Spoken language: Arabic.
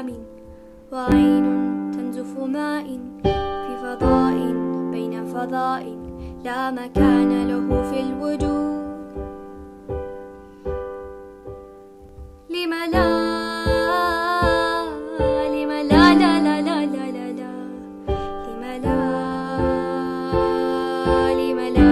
ظلام، وعين تنزف ماء في فضاء بين فضاء لا مكان له في الوجود. لم لا لم لا لا لا لا لا لا لا لم لا لم لا